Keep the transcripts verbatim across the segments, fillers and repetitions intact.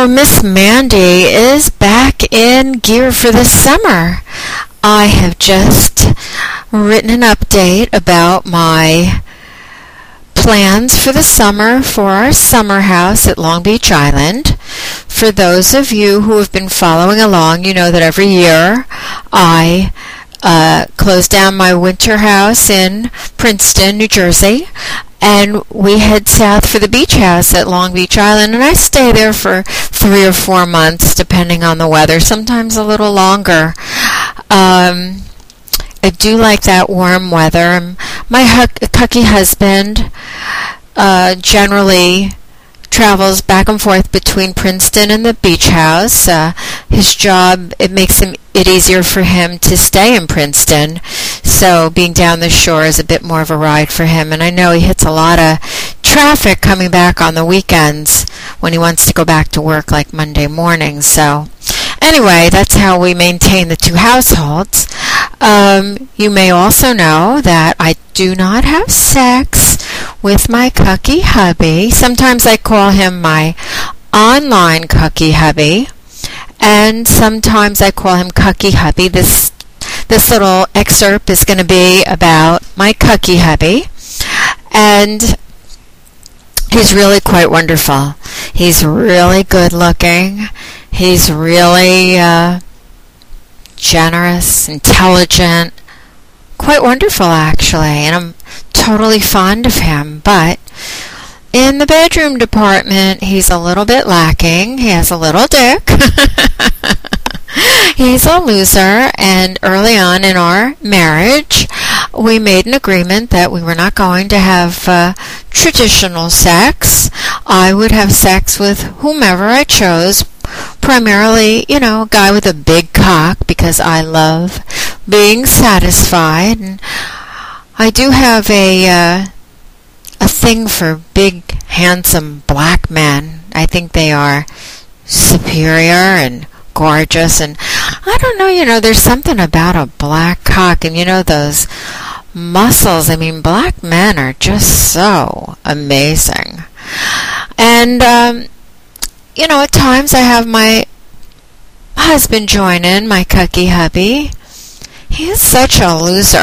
So Miss Mandy is back in gear for the summer. I have just written an update about my plans for the summer for our summer house at Long Beach Island. For those of you who have been following along, you know that every year I uh, close down my winter house in Princeton, New Jersey, and we head south for the beach house at Long Beach Island, and I stay there for three or four months, depending on the weather, sometimes a little longer. Um, I do like that warm weather. My hu- cucky husband uh, generally travels back and forth between Princeton and the beach house. Uh, his job, it makes him it easier for him to stay in Princeton, so being down the shore is a bit more of a ride for him. And I know he hits a lot of traffic coming back on the weekends when he wants to go back to work like Monday morning. So anyway, that's how we maintain the two households. Um, you may also know that I do not have sex with my cucky hubby. Sometimes I call him my online cucky hubby, and sometimes I call him cucky hubby. This this little excerpt is going to be about my cucky hubby, and he's really quite wonderful. He's really good looking. He's really uh, generous, intelligent, quite wonderful actually, and I'm totally fond of him. But in the bedroom department, he's a little bit lacking. He has a little dick. He's a loser, and early on in our marriage, we made an agreement that we were not going to have uh, traditional sex. I would have sex with whomever I chose, primarily, you know, a guy with a big cock, because I love being satisfied. And I do have a uh, a thing for big, handsome black men. I think they are superior and gorgeous, and I don't know, you know, there's something about a black cock, and you know, those muscles. I mean, black men are just so amazing. And um, you know, at times I have my husband join in, my cucky hubby. He is such a loser.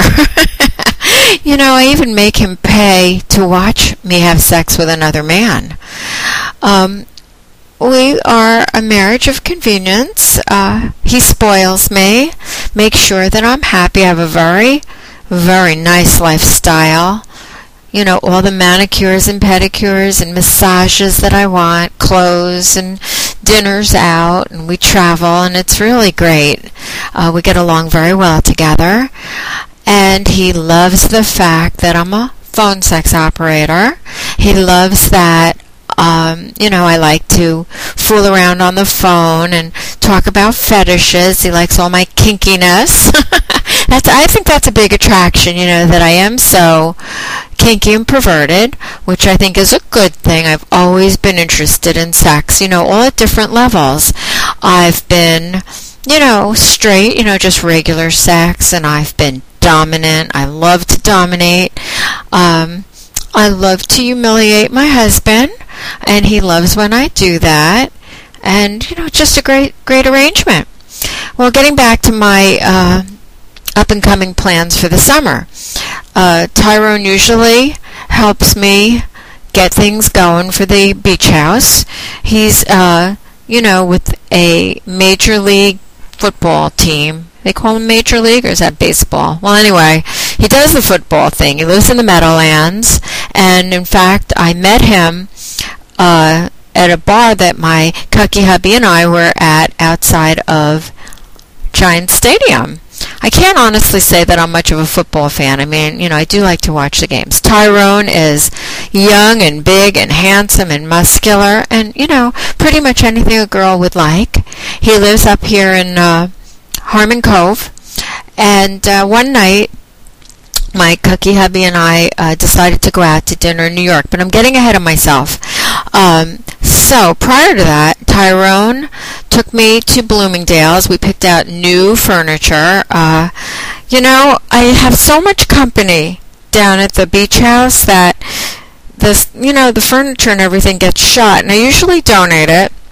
You know, I even make him pay to watch me have sex with another man. Um, we are a marriage of convenience. Uh, he spoils me, makes sure that I'm happy. I have a very, very nice lifestyle. You know, all the manicures and pedicures and massages that I want, clothes and dinners out, and we travel, and it's really great. Uh, we get along very well together, and he loves the fact that I'm a phone sex operator. He loves that, um, you know, I like to fool around on the phone and talk about fetishes. He likes all my kinkiness. That's, I think that's a big attraction, you know, that I am so kinky and perverted, which I think is a good thing. I've always been interested in sex, you know, all at different levels. I've been, you know, straight, you know, just regular sex, and I've been dominant. I love to dominate. Um, I love to humiliate my husband, and he loves when I do that. And, you know, just a great, great arrangement. Well, getting back to my uh, up-and-coming plans for the summer. Uh, Tyrone usually helps me get things going for the beach house. He's, uh, you know, with a major league football team. They call him Major League, or is that baseball? Well, anyway, he does the football thing. He lives in the Meadowlands, and in fact, I met him uh, at a bar that my cucky hubby and I were at outside of Giants Stadium. I can't honestly say that I'm much of a football fan. I mean, you know, I do like to watch the games. Tyrone is young and big and handsome and muscular, and, you know, pretty much anything a girl would like. He lives up here in uh, Harmon Cove, and uh, one night my cucky hubby and I uh, decided to go out to dinner in New York, but I'm getting ahead of myself. Um, so prior to that, Tyrone took me to Bloomingdale's. We picked out new furniture. Uh, you know, I have so much company down at the beach house that this, you know, the furniture and everything gets shot, and I usually donate it. They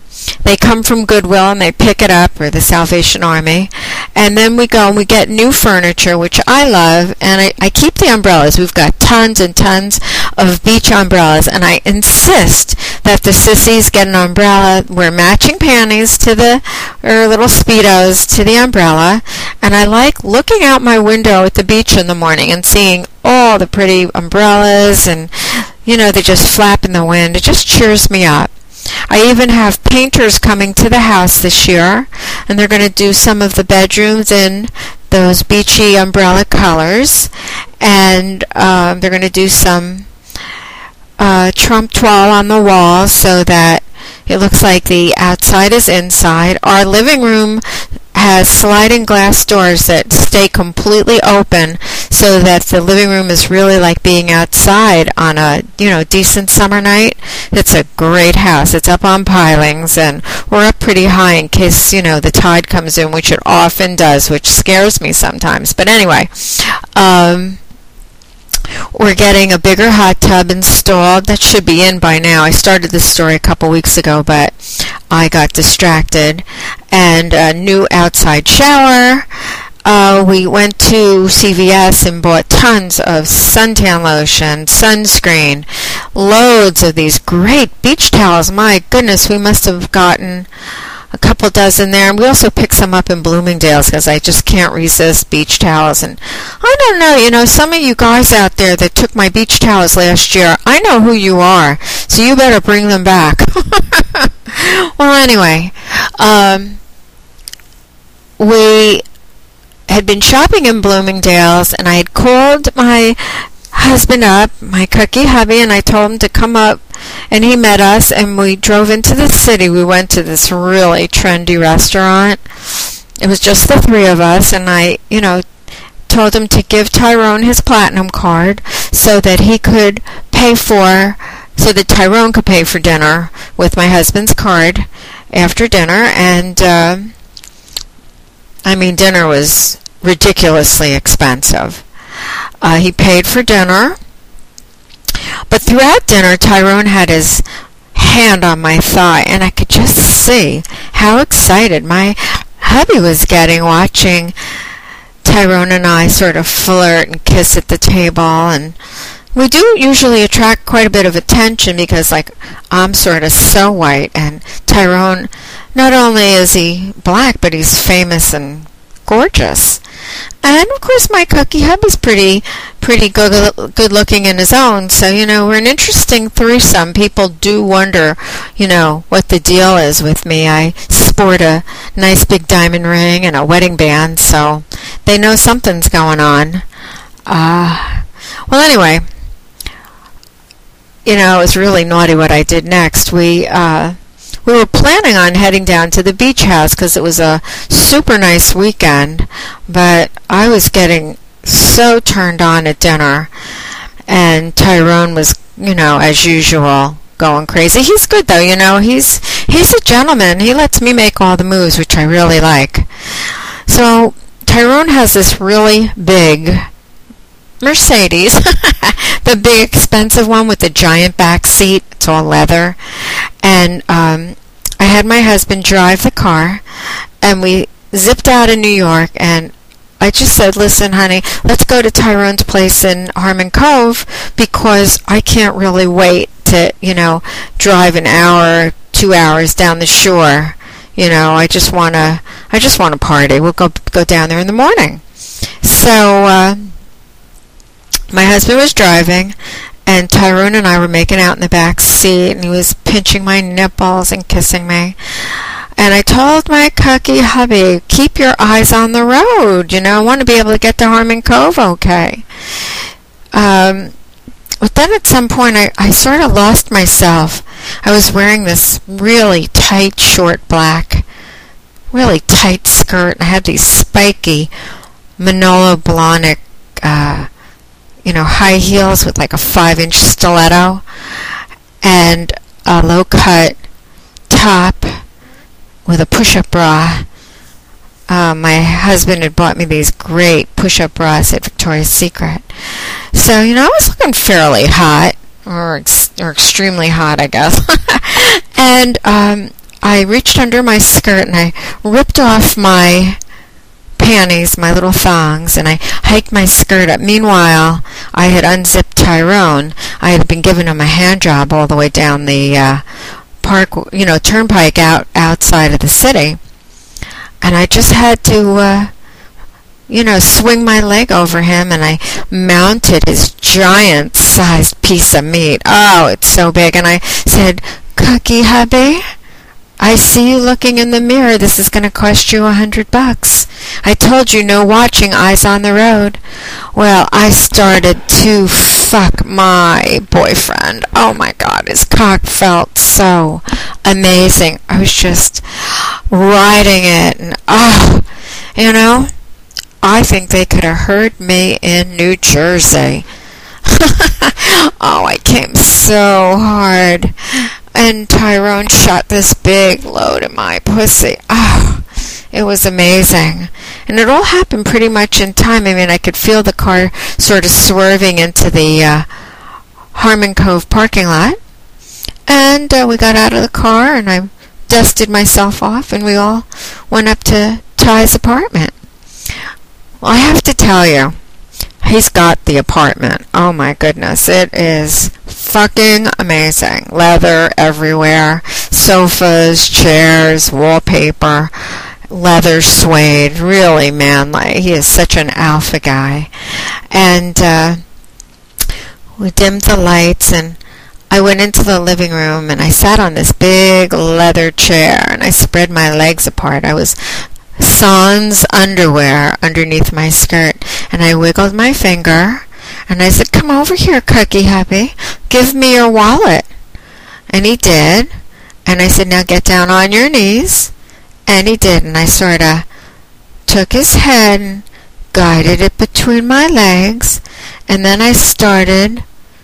they come from Goodwill and they pick it up, or the Salvation Army, and then we go and we get new furniture, which I love, and I, I keep the umbrellas. We've got tons and tons of beach umbrellas, and I insist that the sissies get an umbrella. Wear matching panties to the, or little Speedos to the umbrella, and I like looking out my window at the beach in the morning and seeing all the pretty umbrellas, and you know, they just flap in the wind. It just cheers me up. I even have painters coming to the house this year, and they're going to do some of the bedrooms in those beachy umbrella colors, and um, they're going to do some uh, trompe l'oeil on the walls so that it looks like the outside is inside. Our living room has sliding glass doors that stay completely open so that the living room is really like being outside on a, you know, decent summer night. It's a great house. It's up on pilings, and we're up pretty high in case, you know, the tide comes in, which it often does, which scares me sometimes. But anyway, um... we're getting a bigger hot tub installed. That should be in by now. I started this story a couple weeks ago, but I got distracted. And a new outside shower. Uh, we went to C V S and bought tons of suntan lotion, sunscreen, loads of these great beach towels. My goodness, we must have gotten a couple dozen there, and we also picked some up in Bloomingdale's because I just can't resist beach towels. And I don't know, you know, some of you guys out there that took my beach towels last year, I know who you are, so you better bring them back. Well, anyway, um, we had been shopping in Bloomingdale's, and I had called my husband up, my cookie hubby, and I told him to come up, and he met us, and we drove into the city. We went to this really trendy restaurant. It was just the three of us, and I, you know, told him to give Tyrone his platinum card so that he could pay for, so that Tyrone could pay for dinner with my husband's card after dinner, and, uh, I mean, dinner was ridiculously expensive. Uh, he paid for dinner, but throughout dinner, Tyrone had his hand on my thigh, and I could just see how excited my hubby was getting watching Tyrone and I sort of flirt and kiss at the table. And we do usually attract quite a bit of attention because, like, I'm sort of so white, and Tyrone, not only is he black, but he's famous and gorgeous. And of course my cookie hubby's pretty pretty good good looking in his own, so you know, we're an interesting threesome. People do wonder, you know, what the deal is with me. I sport a nice big diamond ring and a wedding band, so they know something's going on. Uh well anyway, you know, it was really naughty what I did next. We uh We were planning on heading down to the beach house because it was a super nice weekend, but I was getting so turned on at dinner, and Tyrone was, you know, as usual, going crazy. He's good though, you know, he's he's a gentleman. He lets me make all the moves, which I really like. So Tyrone has this really big Mercedes, the big expensive one with the giant back seat. It's all leather. And um, I had my husband drive the car, and we zipped out of New York, and I just said, listen, honey, let's go to Tyrone's place in Harmon Cove because I can't really wait to, you know, drive an hour, two hours down the shore. You know, I just want to, I just want to party. We'll go go down there in the morning. So uh, my husband was driving, and Tyrone and I were making out in the back seat, and he was pinching my nipples and kissing me. And I told my cookie hubby, keep your eyes on the road. You know, I want to be able to get to Harmon Cove okay. Um, but then at some point, I, I sort of lost myself. I was wearing this really tight, short black, really tight skirt. And I had these spiky Manolo Blahnik uh you know, high heels with like a five-inch stiletto, and a low-cut top with a push-up bra. Uh, my husband had bought me these great push-up bras at Victoria's Secret. So, you know, I was looking fairly hot, or ex- or extremely hot, I guess. And um, I reached under my skirt and I ripped off my panties, my little thongs, and I hiked my skirt up. Meanwhile, I had unzipped Tyrone. I had been giving him a hand job all the way down the uh, park, you know, turnpike out outside of the city. And I just had to, uh, you know, swing my leg over him, and I mounted his giant-sized piece of meat. Oh, it's so big. And I said, "Cookie hubby, I see you looking in the mirror. This is going to cost you a hundred bucks. I told you no watching, eyes on the road." Well, I started to fuck my boyfriend. Oh my God, his cock felt so amazing. I was just riding it, and oh, you know, I think they could have heard me in New Jersey. Oh, I came so hard. And Tyrone shot this big load in my pussy. Oh, it was amazing. And it all happened pretty much in time. I mean, I could feel the car sort of swerving into the uh, Harmon Cove parking lot. And uh, we got out of the car, and I dusted myself off, and we all went up to Ty's apartment. Well, I have to tell you, he's got the apartment. Oh my goodness, it is fucking amazing. Leather everywhere, sofas, chairs, wallpaper, leather suede, really manly. He is such an alpha guy. And uh, we dimmed the lights, and I went into the living room, and I sat on this big leather chair, and I spread my legs apart. I was sans underwear underneath my skirt, and I wiggled my finger, and I said, "Come over here, Cookie hubby, give me your wallet." And he did, and I said, "Now get down on your knees." And he did, and I sort of took his head and guided it between my legs, and then I started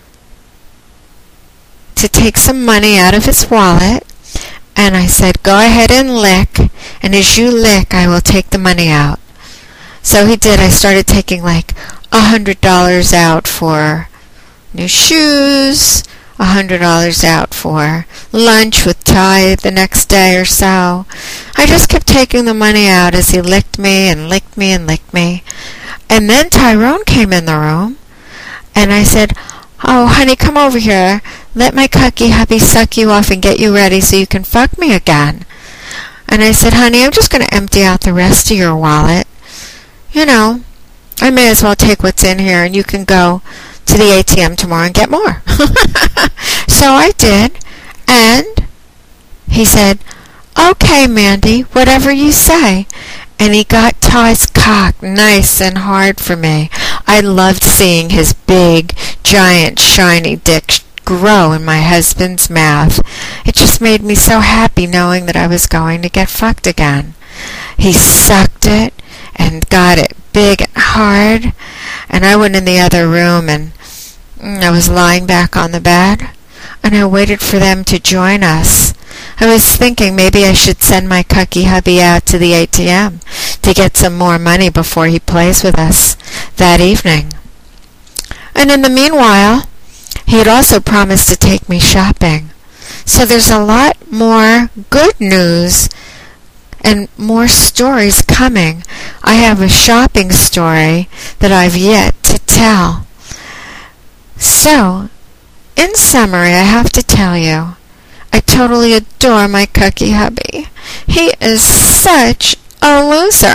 to take some money out of his wallet, and I said, "Go ahead and lick, and as you lick, I will take the money out." So he did. I started taking like a hundred dollars out for new shoes, a hundred dollars out for lunch with Ty the next day or so. I just kept taking the money out as he licked me and licked me and licked me. And then Tyrone came in the room, and I said, "Oh, honey, come over here. Let my Cookie hubby suck you off and get you ready so you can fuck me again." And I said, "Honey, I'm just going to empty out the rest of your wallet. You know, I may as well take what's in here, and you can go to the A T M tomorrow and get more." So I did, and he said, "Okay, Mandy, whatever you say." And he got Ty's cock nice and hard for me. I loved seeing his big, giant, shiny dick grow in my husband's mouth. It just made me so happy knowing that I was going to get fucked again. He sucked it and got it big and hard, and I went in the other room, and I was lying back on the bed, and I waited for them to join us. I was thinking maybe I should send my Cookie hubby out to the A T M to get some more money before he plays with us that evening. And in the meanwhile, he had also promised to take me shopping. So there's a lot more good news and more stories coming. I have a shopping story that I've yet to tell. So, in summary, I have to tell you, I totally adore my Cookie hubby. He is such a loser.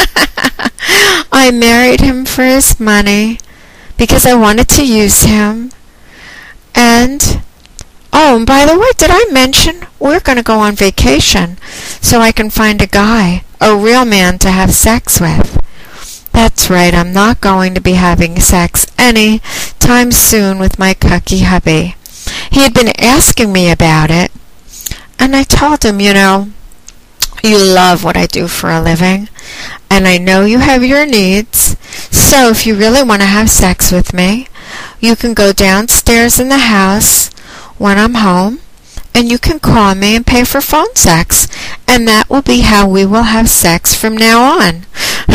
I married him for his money because I wanted to use him. And, oh, and by the way, did I mention we're going to go on vacation so I can find a guy, a real man to have sex with? That's right, I'm not going to be having sex any time soon with my Cookie hubby. He had been asking me about it, and I told him, you know, you love what I do for a living, and I know you have your needs, so if you really want to have sex with me, you can go downstairs in the house when I'm home, and you can call me and pay for phone sex, and that will be how we will have sex from now on.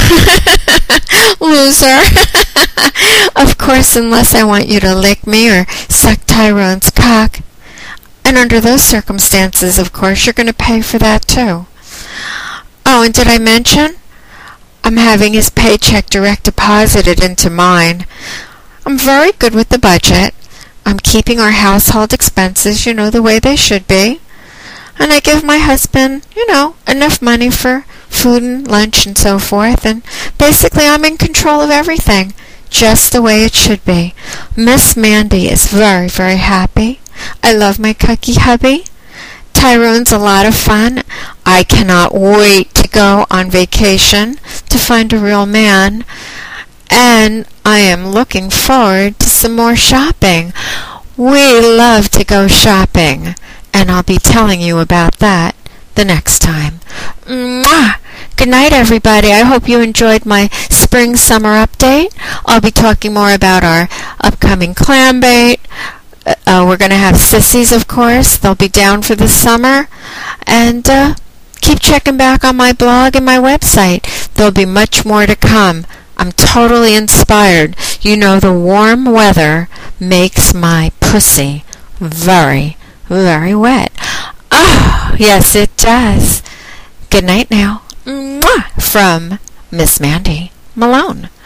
Loser. Of course, unless I want you to lick me or suck Tyrone's cock. And under those circumstances, of course, you're going to pay for that too. Oh, and did I mention? I'm having his paycheck direct deposited into mine. I'm very good with the budget. I'm keeping our household expenses, you know, the way they should be. And I give my husband, you know, enough money for food and lunch and so forth. And basically I'm in control of everything, just the way it should be. Miss Mandy is very, very happy. I love my cookie hubby. Tyrone's a lot of fun. I cannot wait to go on vacation to find a real man. And I am looking forward to some more shopping. We love to go shopping, and I'll be telling you about that the next time. Mwah! Good night, everybody. I hope you enjoyed my spring-summer update. I'll be talking more about our upcoming clam bait. Uh, we're going to have sissies, of course. They'll be down for the summer. And uh, keep checking back on my blog and my website. There'll be much more to come. I'm totally inspired. You know, the warm weather makes my pussy very, very wet. Oh, yes, it does. Good night now. Mwah! From Miss Mandy Malone.